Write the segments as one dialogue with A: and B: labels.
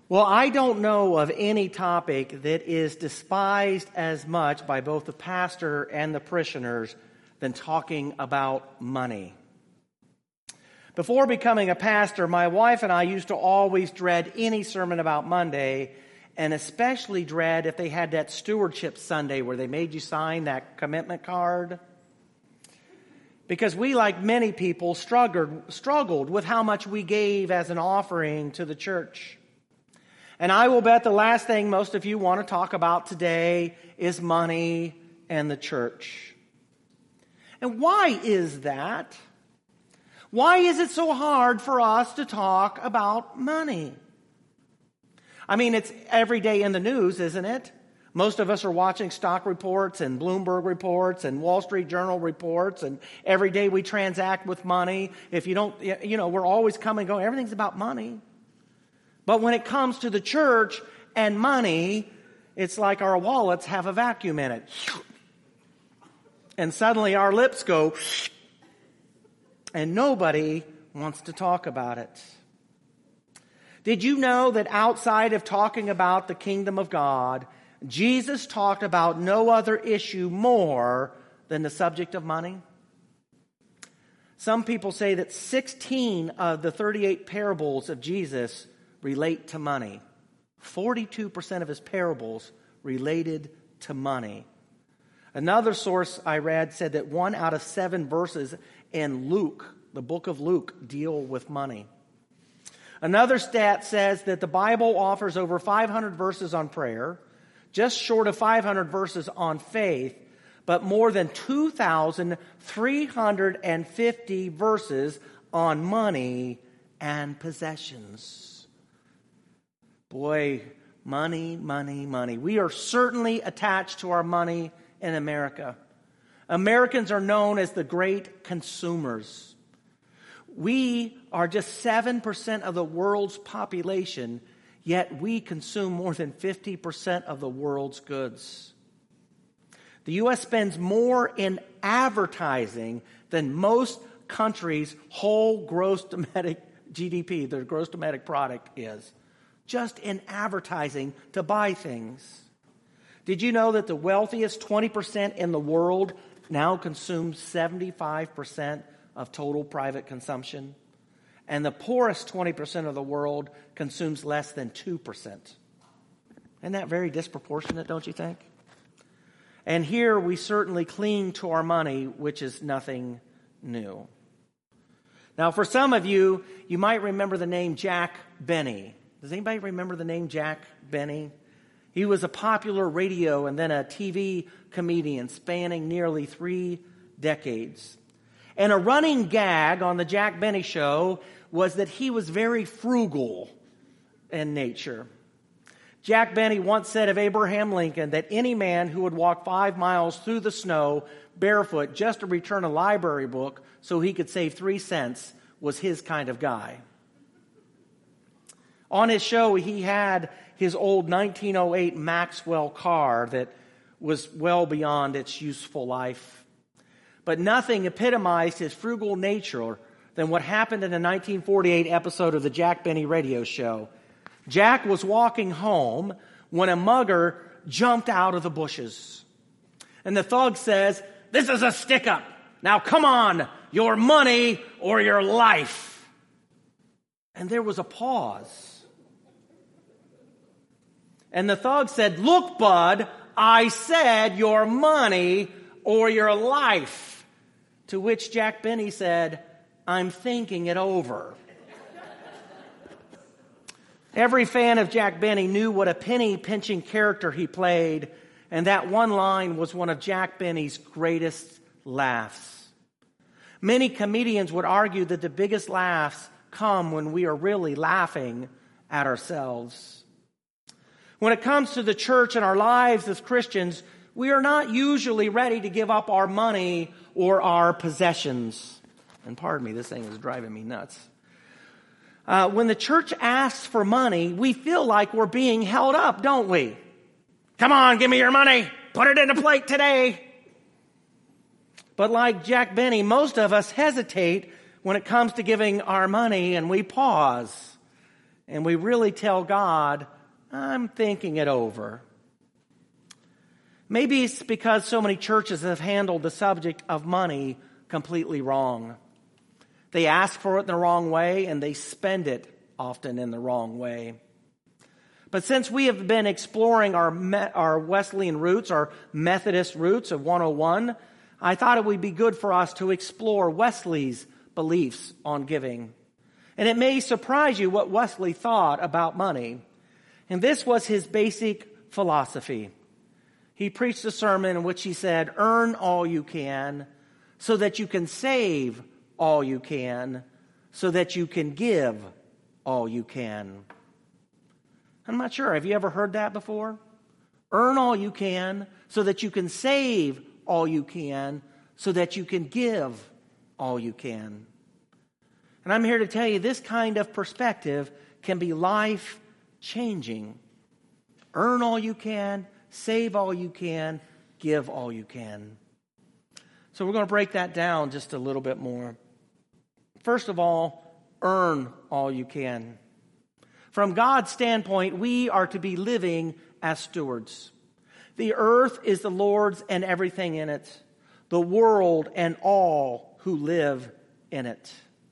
A: Well, I don't know of any topic that is despised as much by both the pastor and the parishioners than talking about money. Before becoming a pastor, my wife and I used to always dread any sermon about Monday, and especially dread if they had that stewardship Sunday where they made you sign that commitment card. Because we, like many people, struggled with how much we gave as an offering to the church. And I will bet the last thing most of you want to talk about today is money and the church. And why is that? Why is it so hard for us to talk about money? I mean, it's every day in the news, isn't it? Most of us are watching stock reports and Bloomberg reports and Wall Street Journal reports, and every day we transact with money. If you don't, we're always coming and going. Everything's about money. But when it comes to the church and money, it's like our wallets have a vacuum in it. And suddenly our lips go, and nobody wants to talk about it. Did you know that outside of talking about the kingdom of God, Jesus talked about no other issue more than the subject of money? Some people say that 16 of the 38 parables of Jesus relate to money. 42% of his parables related to money. Another source I read said that 1 out of 7 verses in Luke, the book of Luke, deal with money. Another stat says that the Bible offers over 500 verses on prayer, just short of 500 verses on faith, but more than 2,350 verses on money and possessions. Boy, money, money, money. We are certainly attached to our money in America. Americans are known as the great consumers. We are just 7% of the world's population, yet we consume more than 50% of the world's goods. The U.S. spends more in advertising than most countries' whole gross domestic GDP, their gross domestic product is. Just in advertising to buy things. Did you know that the wealthiest 20% in the world now consumes 75% of total private consumption? And the poorest 20% of the world consumes less than 2%. Isn't that very disproportionate, don't you think? And here we certainly cling to our money, which is nothing new. Now, for some of you, you might remember the name Jack Benny. Does anybody remember the name Jack Benny? He was a popular radio and then a TV comedian spanning nearly 3 decades. And a running gag on the Jack Benny Show was that he was very frugal in nature. Jack Benny once said of Abraham Lincoln that any man who would walk 5 miles through the snow barefoot just to return a library book so he could save 3 cents was his kind of guy. On his show, he had his old 1908 Maxwell car that was well beyond its useful life. But nothing epitomized his frugal nature than what happened in the 1948 episode of the Jack Benny radio show. Jack was walking home when a mugger jumped out of the bushes. And the thug says, "This is a stick-up. Now come on, your money or your life." And there was a pause. And the thug said, "Look, bud, I said your money or your life." To which Jack Benny said, "I'm thinking it over." Every fan of Jack Benny knew what a penny-pinching character he played, and that one line was one of Jack Benny's greatest laughs. Many comedians would argue that the biggest laughs come when we are really laughing at ourselves. When it comes to the church and our lives as Christians, we are not usually ready to give up our money or our possessions. And pardon me, this thing is driving me nuts. When the church asks for money, we feel like we're being held up, don't we? Come on, give me your money. Put it in a plate today. But like Jack Benny, most of us hesitate when it comes to giving our money, and we pause. and we really tell God, I'm thinking it over. Maybe it's because so many churches have handled the subject of money completely wrong. They ask for it in the wrong way, and they spend it often in the wrong way. But since we have been exploring our Wesleyan roots, our Methodist roots of 101, I thought it would be good for us to explore Wesley's beliefs on giving. And it may surprise you what Wesley thought about money. And this was his basic philosophy. He preached a sermon in which he said, earn all you can so that you can save all you can so that you can give all you can. I'm not sure. Have you ever heard that before? Earn all you can so that you can save all you can so that you can give all you can. And I'm here to tell you this kind of perspective can be life-changing. Earn all you can, save all you can, give all you can. So we're going to break that down just a little bit more. First of all, earn all you can. From God's standpoint, we are to be living as stewards. The earth is the Lord's and everything in it, the world and all who live in it.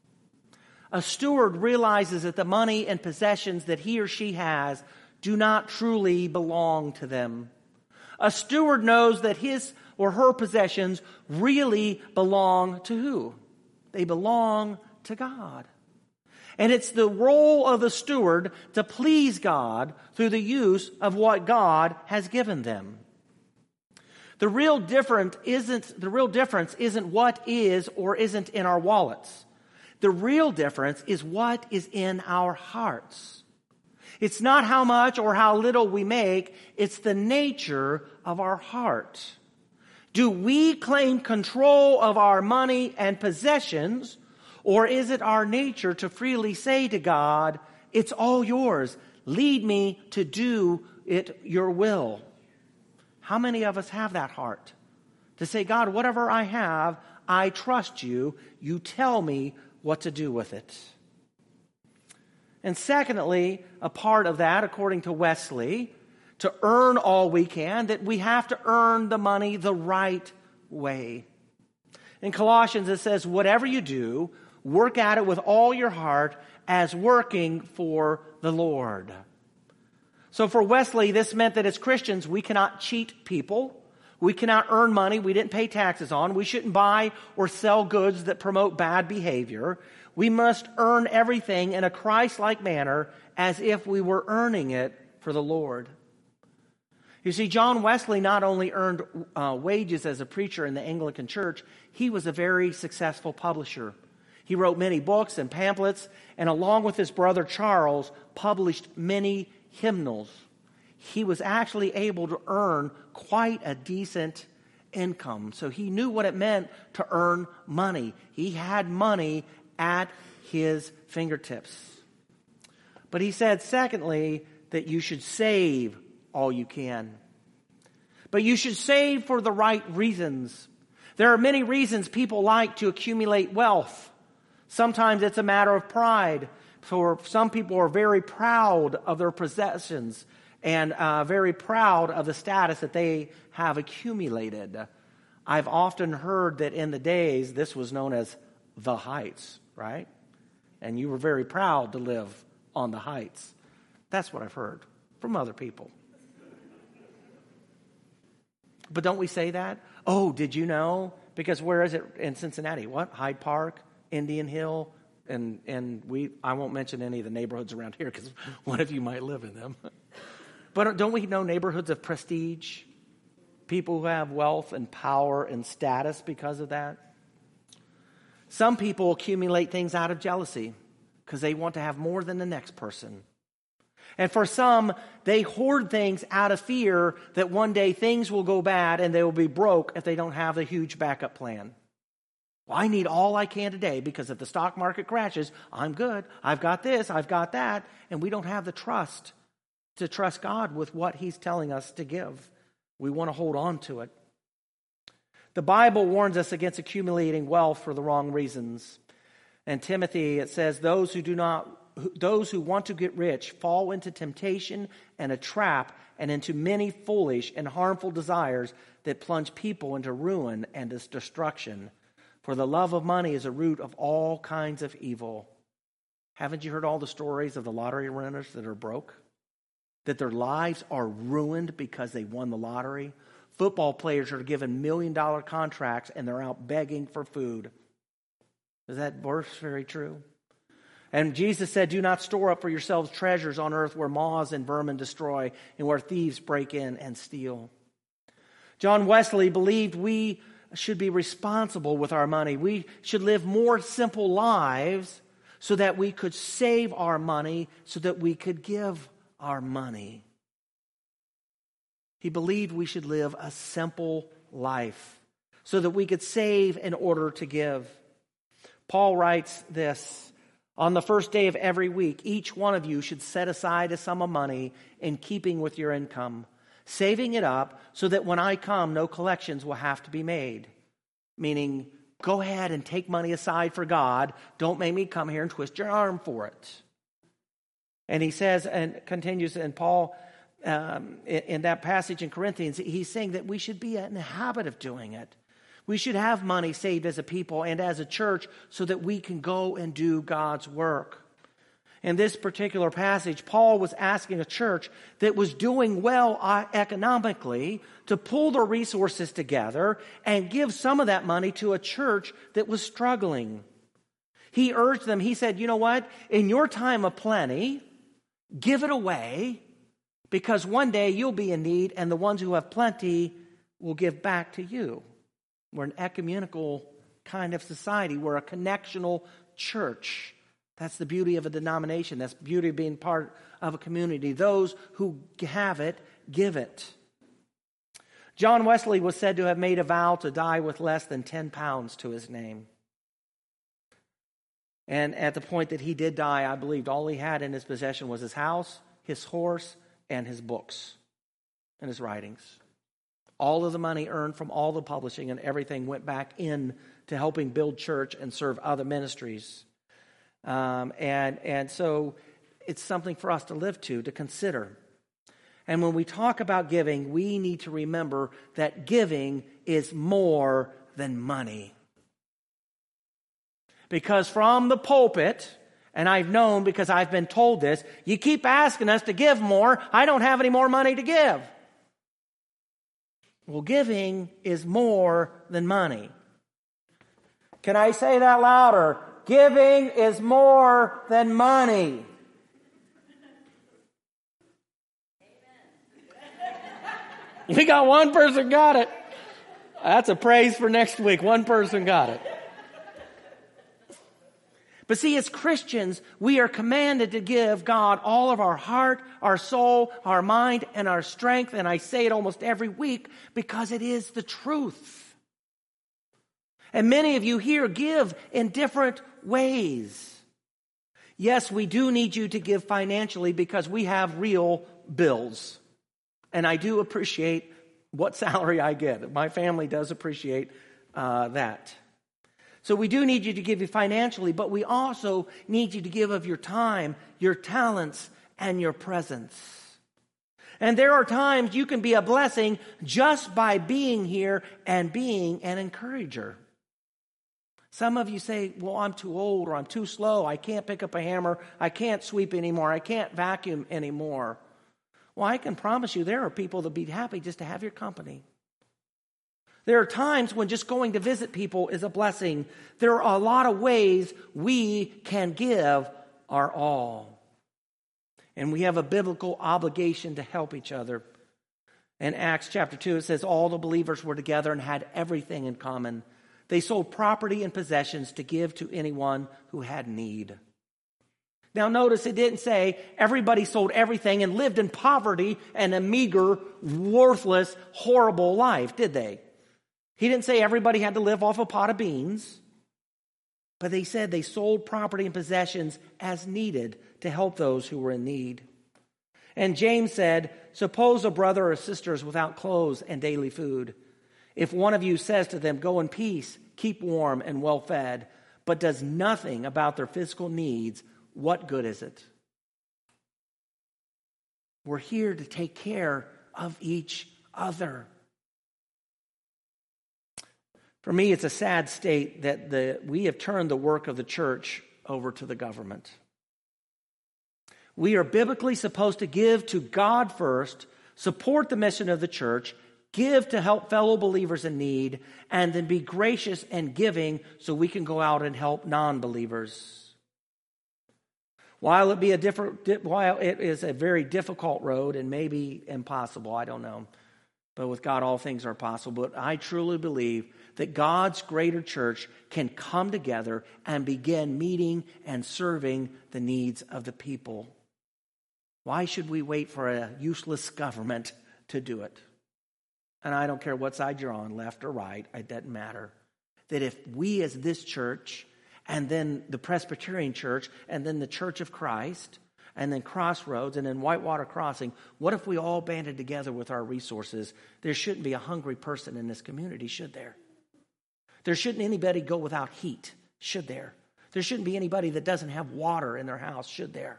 A: A steward realizes that the money and possessions that he or she has do not truly belong to them. A steward knows that his or her possessions really belong to who? They belong to God. And it's the role of the steward to please God through the use of what God has given them. The real difference isn't what is or isn't in our wallets. The real difference is what is in our hearts. It's not how much or how little we make, it's the nature of our heart. Do we claim control of our money and possessions, or is it our nature to freely say to God, it's all yours. Lead me to do it your will. How many of us have that heart? To say, God, whatever I have, I trust you. You tell me what to do with it. And secondly, a part of that, according to Wesley, to earn all we can, that we have to earn the money the right way. In Colossians it says, whatever you do, work at it with all your heart as working for the Lord. So for Wesley, this meant that as Christians, we cannot cheat people. We cannot earn money we didn't pay taxes on. We shouldn't buy or sell goods that promote bad behavior. We must earn everything in a Christ-like manner as if we were earning it for the Lord. You see, John Wesley not only earned wages as a preacher in the Anglican Church, he was a very successful publisher. He wrote many books and pamphlets, and along with his brother Charles, published many hymnals. He was actually able to earn quite a decent income. So he knew what it meant to earn money. He had money at his fingertips. But he said, secondly, that you should save all you can. But you should save for the right reasons. There are many reasons people like to accumulate wealth. Sometimes it's a matter of pride. For some people are very proud of their possessions and very proud of the status that they have accumulated. I've often heard that in the days this was known as the Heights, right? And you were very proud to live on the Heights. That's what I've heard from other people. But don't we say that? Oh, did you know? Because where is it in Cincinnati? What? Hyde Park, Indian Hill, and I won't mention any of the neighborhoods around here because one of you might live in them. But don't we know neighborhoods of prestige? People who have wealth and power and status because of that. Some people accumulate things out of jealousy because they want to have more than the next person. And for some, they hoard things out of fear that one day things will go bad and they will be broke if they don't have a huge backup plan. Well, I need all I can today because if the stock market crashes, I'm good. I've got this, I've got that. And we don't have the trust to trust God with what He's telling us to give. We want to hold on to it. The Bible warns us against accumulating wealth for the wrong reasons. In Timothy, it says, those who do not those who want to get rich fall into temptation and a trap and into many foolish and harmful desires that plunge people into ruin and destruction. For the love of money is a root of all kinds of evil. Haven't you heard all the stories of the lottery winners that are broke? That their lives are ruined because they won the lottery? Football players are given $1 million contracts and they're out begging for food. Is that verse very true? And Jesus said, do not store up for yourselves treasures on earth where moths and vermin destroy and where thieves break in and steal. John Wesley believed we should be responsible with our money. We should live more simple lives so that we could save our money, so that we could give our money. He believed we should live a simple life so that we could save in order to give. Paul writes this, on the first day of every week, each one of you should set aside a sum of money in keeping with your income, saving it up so that when I come, no collections will have to be made. Meaning, go ahead and take money aside for God. Don't make me come here and twist your arm for it. And he says, and continues, and Paul, in that passage in Corinthians, he's saying that we should be in the habit of doing it. We should have money saved as a people and as a church so that we can go and do God's work. In this particular passage, Paul was asking a church that was doing well economically to pull their resources together and give some of that money to a church that was struggling. He urged them, he said, you know what? In your time of plenty, give it away, because one day you'll be in need and the ones who have plenty will give back to you. We're an ecumenical kind of society. We're a connectional church. That's the beauty of a denomination. That's the beauty of being part of a community. Those who have it, give it. John Wesley was said to have made a vow to die with less than 10 pounds to his name. And at the point that he did die, I believed all he had in his possession was his house, his horse, and his books and his writings. All of the money earned from all the publishing and everything went back in to helping build church and serve other ministries. And so it's something for us to live to consider. And when we talk about giving, we need to remember that giving is more than money. Because from the pulpit, and I've known because I've been told this, you keep asking us to give more. I don't have any more money to give. Well, giving is more than money. Can I say that louder? Giving is more than money. We got one person got it. That's a praise for next week. One person got it. But see, as Christians, we are commanded to give God all of our heart, our soul, our mind, and our strength. And I say it almost every week because it is the truth. And many of you here give in different ways. Yes, we do need you to give financially because we have real bills. And I do appreciate what salary I get. My family does appreciate that. So we do need you to give you financially, but we also need you to give of your time, your talents, and your presence. And there are times you can be a blessing just by being here and being an encourager. Some of you say, well, I'm too old or I'm too slow. I can't pick up a hammer. I can't sweep anymore. I can't vacuum anymore. Well, I can promise you there are people that would be happy just to have your company. There are times when just going to visit people is a blessing. There are a lot of ways we can give our all. And we have a biblical obligation to help each other. In Acts chapter 2, it says all the believers were together and had everything in common. They sold property and possessions to give to anyone who had need. Now notice it didn't say everybody sold everything and lived in poverty and a meager, worthless, horrible life, did they? He didn't say everybody had to live off a pot of beans. But they said they sold property and possessions as needed to help those who were in need. And James said, suppose a brother or sister is without clothes and daily food. If one of you says to them, go in peace, keep warm and well fed, but does nothing about their physical needs, what good is it? We're here to take care of each other. For me, it's a sad state that we have turned the work of the church over to the government. We are biblically supposed to give to God first, support the mission of the church, give to help fellow believers in need, and then be gracious and giving so we can go out and help non-believers. While it is a very difficult road and maybe impossible, I don't know. But with God, all things are possible. But I truly believe that God's greater church can come together and begin meeting and serving the needs of the people. Why should we wait for a useless government to do it? And I don't care what side you're on, left or right, it doesn't matter. That if we as this church, and then the Presbyterian Church, and then the Church of Christ, and then Crossroads, and then Whitewater Crossing, what if we all banded together with our resources? There shouldn't be a hungry person in this community, should there? There shouldn't anybody go without heat, should there? There shouldn't be anybody that doesn't have water in their house, should there?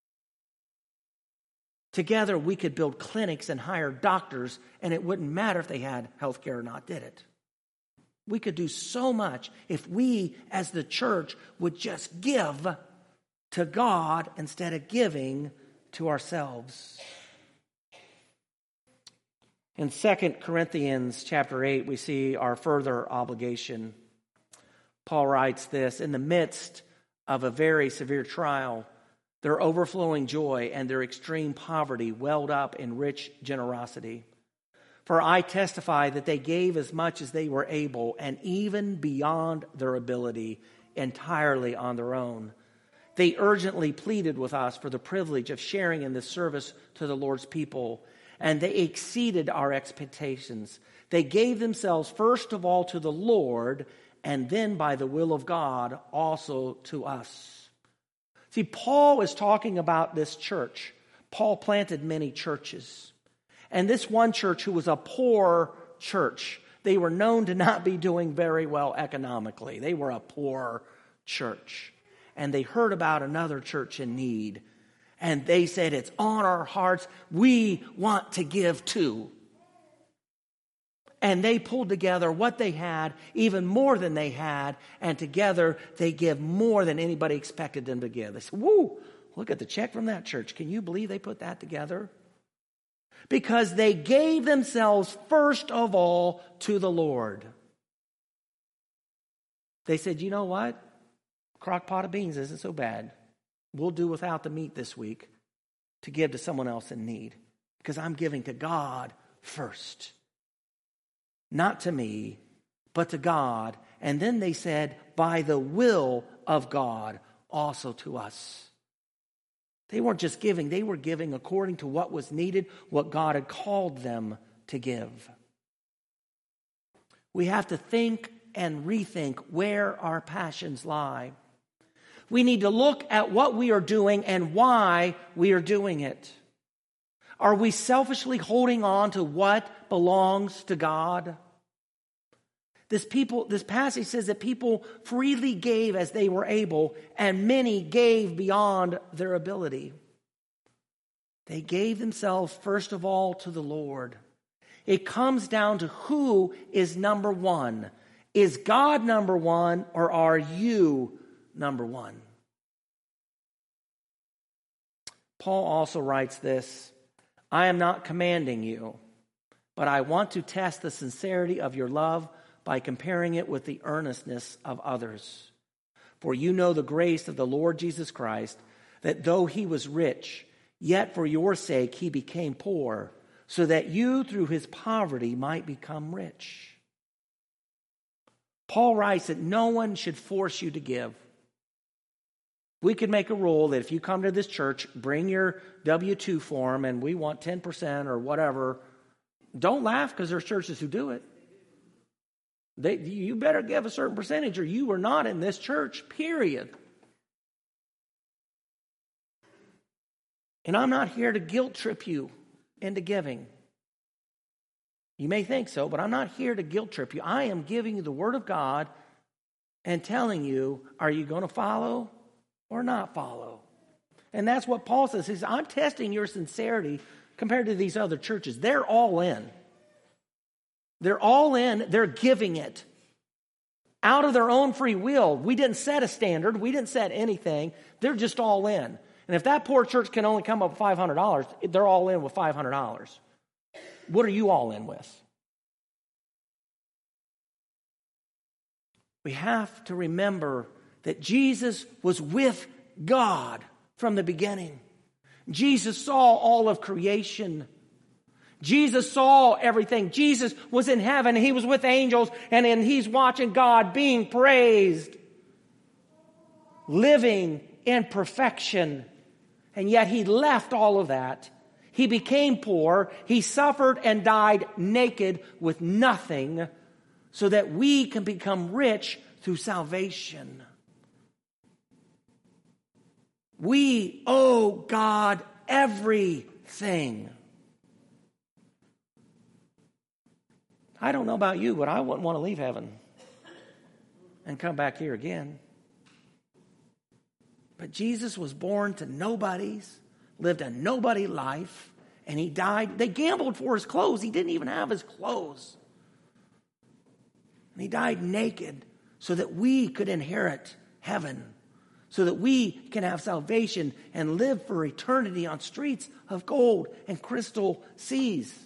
A: Together we could build clinics and hire doctors, and it wouldn't matter if they had health care or not, did it? We could do so much if we, as the church, would just give to God instead of giving to ourselves. In 2 Corinthians chapter 8, we see our further obligation. Paul writes this, in the midst of a very severe trial, their overflowing joy and their extreme poverty welled up in rich generosity. For I testify that they gave as much as they were able, and even beyond their ability, entirely on their own. They urgently pleaded with us for the privilege of sharing in this service to the Lord's people, and they exceeded our expectations. They gave themselves first of all to the Lord, and then by the will of God also to us. See, Paul is talking about this church. Paul planted many churches. And this one church, who was a poor church, they were known to not be doing very well economically. They were a poor church. And they heard about another church in need. And they said, it's on our hearts. We want to give too. And they pulled together what they had, even more than they had. And together they give more than anybody expected them to give. They said, woo, look at the check from that church. Can you believe they put that together? Because they gave themselves first of all to the Lord. They said, you know what? Crock pot of beans isn't so bad. We'll do without the meat this week to give to someone else in need. Because I'm giving to God first. Not to me, but to God. And then they said, by the will of God also to us. They weren't just giving, they were giving according to what was needed, what God had called them to give. We have to think and rethink where our passions lie. We need to look at what we are doing and why we are doing it. Are we selfishly holding on to what belongs to God? This passage says that people freely gave as they were able, and many gave beyond their ability. They gave themselves first of all to the Lord. It comes down to who is number one. Is God number one, or are you number one? Paul also writes this, I am not commanding you, but I want to test the sincerity of your love by comparing it with the earnestness of others. For you know the grace of the Lord Jesus Christ, that though he was rich, yet for your sake he became poor, so that you through his poverty might become rich. Paul writes that no one should force you to give. We could make a rule that if you come to this church, bring your W-2 form and we want 10% or whatever. Don't laugh, because there's churches who do it. You better give a certain percentage or you are not in this church, period. And I'm not here to guilt trip you into giving. You may think so, but I'm not here to guilt trip you. I am giving you the Word of God and telling you, are you going to follow or not follow? And that's what Paul says. He says, I'm testing your sincerity compared to these other churches. They're all in. They're all in. They're giving it out of their own free will. We didn't set a standard. We didn't set anything. They're just all in. And if that poor church can only come up with $500, they're all in with $500. What are you all in with? We have to remember that Jesus was with God from the beginning. Jesus saw all of creation. Jesus saw everything. Jesus was in heaven. He was with angels, and then he's watching God being praised, living in perfection. And yet he left all of that. He became poor. He suffered and died naked with nothing so that we can become rich through salvation. We owe God everything. I don't know about you, but I wouldn't want to leave heaven and come back here again. But Jesus was born to nobodies, lived a nobody life, and he died. They gambled for his clothes. He didn't even have his clothes. And he died naked so that we could inherit heaven, so that we can have salvation and live for eternity on streets of gold and crystal seas.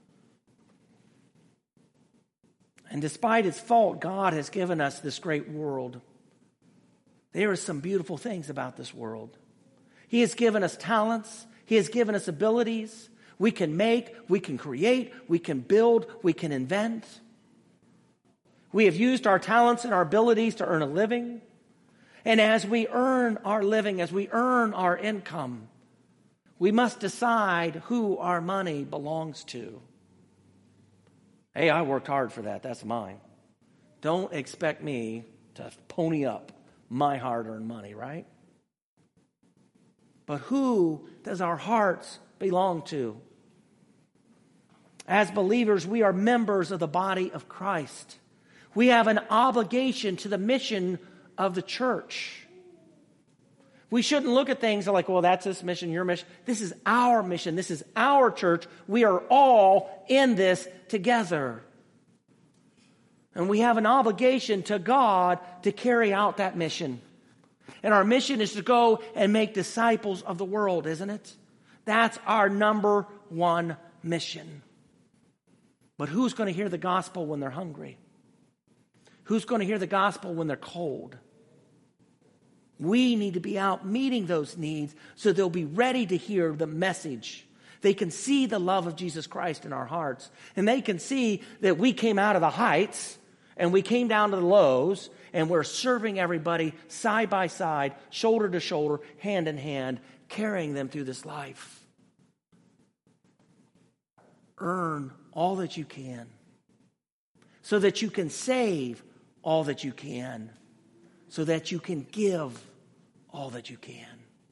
A: And despite its fault, God has given us this great world. There are some beautiful things about this world. He has given us talents. He has given us abilities. We can make, we can create, we can build, we can invent. We have used our talents and our abilities to earn a living. And as we earn our living, as we earn our income, we must decide who our money belongs to. Hey, I worked hard for that. That's mine. Don't expect me to pony up my hard-earned money, right? But who does our hearts belong to? As believers, we are members of the body of Christ. We have an obligation to the mission of the church. We shouldn't look at things like, well, that's this mission, your mission. This is our mission. This is our church. We are all in this together. And we have an obligation to God to carry out that mission. And our mission is to go and make disciples of the world, isn't it? That's our number one mission. But who's going to hear the gospel when they're hungry? Who's going to hear the gospel when they're cold? We need to be out meeting those needs so they'll be ready to hear the message. They can see the love of Jesus Christ in our hearts. And they can see that we came out of the heights and we came down to the lows and we're serving everybody side by side, shoulder to shoulder, hand in hand, carrying them through this life. Earn all that you can so that you can save all that you can, so that you can give all that you can.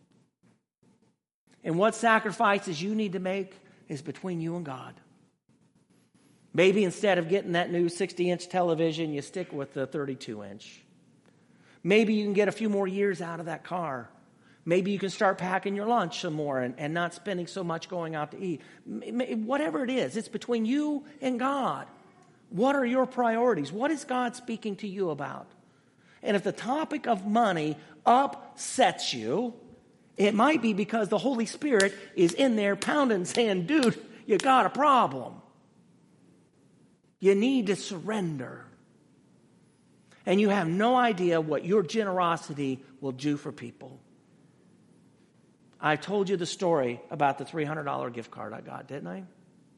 A: And what sacrifices you need to make is between you and God. Maybe instead of getting that new 60-inch television, you stick with the 32-inch. Maybe you can get a few more years out of that car. Maybe you can start packing your lunch some more and not spending so much going out to eat. Whatever it is, it's between you and God. What are your priorities? What is God speaking to you about? And if the topic of money upsets you, it might be because the Holy Spirit is in there pounding, saying, dude, you got a problem. You need to surrender. And you have no idea what your generosity will do for people. I told you the story about the $300 gift card I got, didn't I?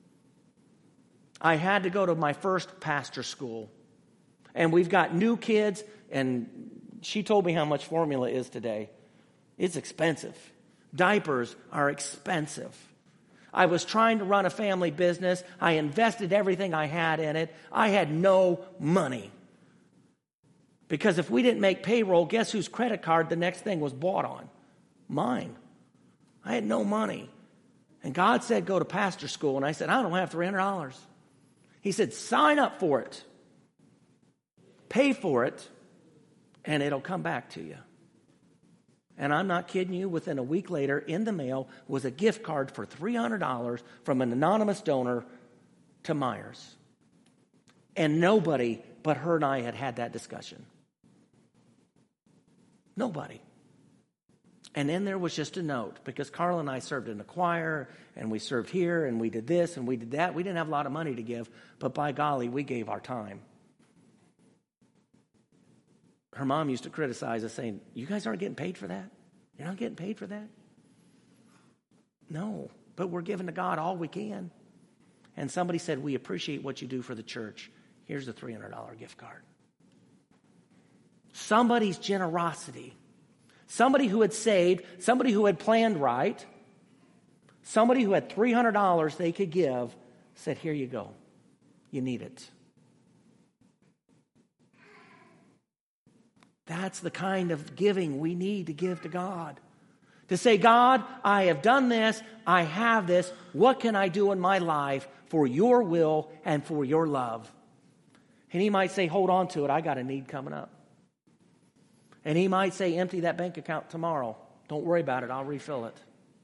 A: I had to go to my first pastor school. And we've got new kids, and she told me how much formula is today. It's expensive. Diapers are expensive. I was trying to run a family business. I invested everything I had in it. I had no money. Because if we didn't make payroll, guess whose credit card the next thing was bought on? Mine. I had no money. And God said, go to pastor school. And I said, I don't have $300. He said, sign up for it. Pay for it, and it'll come back to you. And I'm not kidding you, within a week later, in the mail was a gift card for $300 from an anonymous donor to Myers. And nobody but her and I had that discussion. Nobody. And then there was just a note, because Carla and I served in the choir, and we served here, and we did this, and we did that. We didn't have a lot of money to give, but by golly, we gave our time. Her mom used to criticize us, saying, you guys aren't getting paid for that? You're not getting paid for that? No, but we're giving to God all we can. And somebody said, we appreciate what you do for the church. Here's the $300 gift card. Somebody's generosity. Somebody who had saved, somebody who had planned right, somebody who had $300 they could give, said, here you go. You need it. That's the kind of giving we need to give to God. To say, God, I have done this, I have this, what can I do in my life for your will and for your love? And he might say, hold on to it, I got a need coming up. And he might say, empty that bank account tomorrow. Don't worry about it, I'll refill it.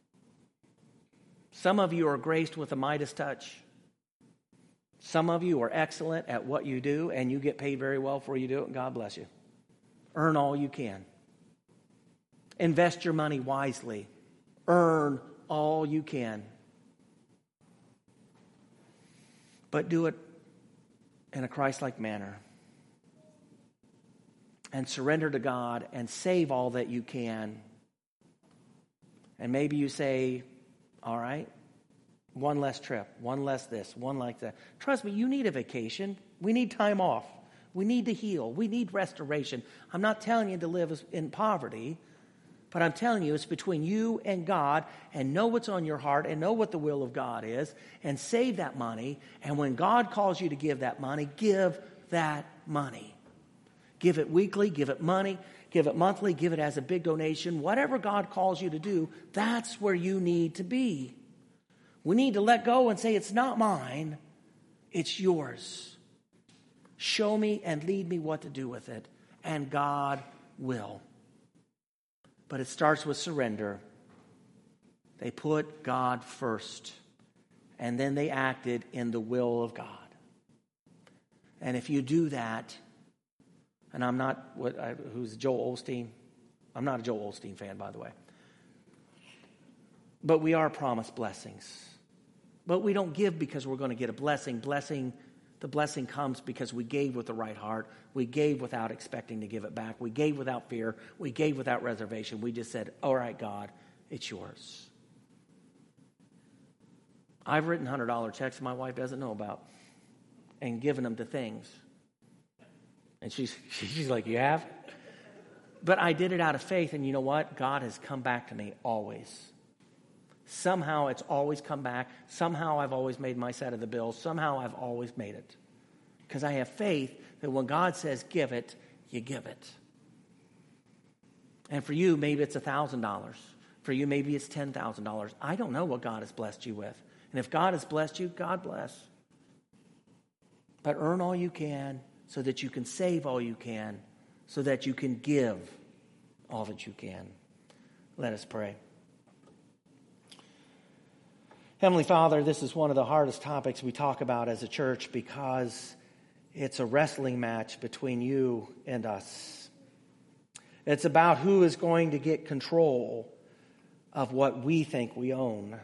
A: Some of you are graced with a Midas touch. Some of you are excellent at what you do, and you get paid very well for you do it, and God bless you. Earn all you can. Invest your money wisely. Earn all you can. But do it in a Christ-like manner. And surrender to God and save all that you can. And maybe you say, all right, one less trip, one less this, one like that. Trust me, you need a vacation. We need time off. We need to heal. We need restoration. I'm not telling you to live in poverty, but I'm telling you it's between you and God, and know what's on your heart and know what the will of God is, and save that money. And when God calls you to give that money, give that money. Give it weekly, give it money, give it monthly, give it as a big donation. Whatever God calls you to do, that's where you need to be. We need to let go and say, it's not mine, it's yours. Show me and lead me what to do with it, and God will. But it starts with surrender. They put God first, and then they acted in the will of God. And if you do that, and I'm not, who's Joel Osteen? I'm not a Joel Osteen fan, by the way. But we are promised blessings. But we don't give because we're going to get a blessing. The blessing comes because we gave with the right heart. We gave without expecting to give it back. We gave without fear. We gave without reservation. We just said, all right, God, it's yours. I've written $100 checks my wife doesn't know about and given them to things. And she's like, you have? But I did it out of faith, and you know what? God has come back to me always. Somehow it's always come back. Somehow I've always made my set of the bills. Somehow I've always made it. Because I have faith that when God says give it, you give it. And for you, maybe it's $1,000. For you, maybe it's $10,000. I don't know what God has blessed you with. And if God has blessed you, God bless. But earn all you can so that you can save all you can, so that you can give all that you can. Let us pray. Heavenly Father, this is one of the hardest topics we talk about as a church because it's a wrestling match between you and us. It's about who is going to get control of what we think we own.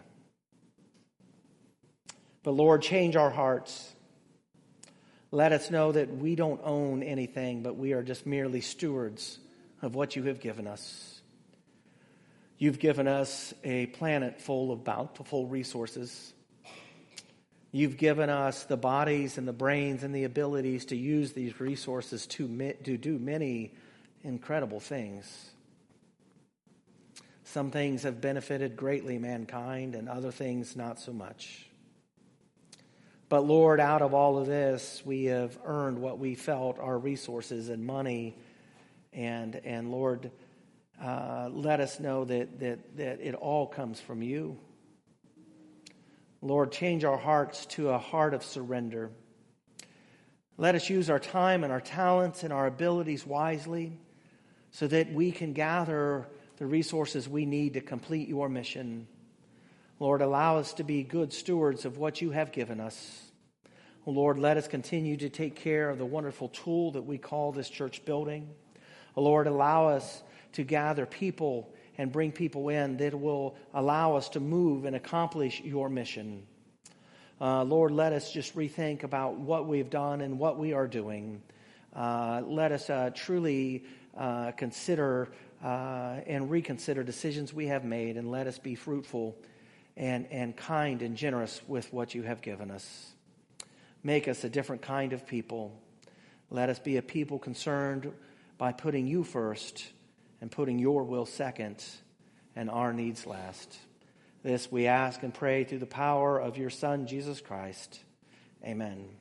A: But Lord, change our hearts. Let us know that we don't own anything, but we are just merely stewards of what you have given us. You've given us a planet full of bountiful resources. You've given us the bodies and the brains and the abilities to use these resources to do many incredible things. Some things have benefited greatly mankind, and other things not so much. But Lord, out of all of this, we have earned what we felt our resources and money. And Lord, let us know that it all comes from you. Lord, change our hearts to a heart of surrender. Let us use our time and our talents and our abilities wisely so that we can gather the resources we need to complete your mission. Lord, allow us to be good stewards of what you have given us. Oh, Lord, let us continue to take care of the wonderful tool that we call this church building. Oh, Lord, allow us to gather people and bring people in that will allow us to move and accomplish your mission. Lord, let us just rethink about what we've done and what we are doing. Let us truly consider and reconsider decisions we have made, and let us be fruitful and kind and generous with what you have given us. Make us a different kind of people. Let us be a people concerned by putting you first and putting your will second and our needs last. This we ask and pray through the power of your Son, Jesus Christ. Amen.